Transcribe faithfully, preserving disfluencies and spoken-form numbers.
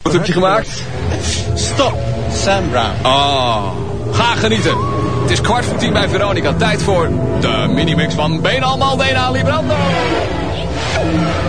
Wat heb je gemaakt? Stop, Sam Brown. Oh, ga genieten. Het is kwart voor tien bij Veronica. Tijd voor de minimix van Benal Maldena Librando.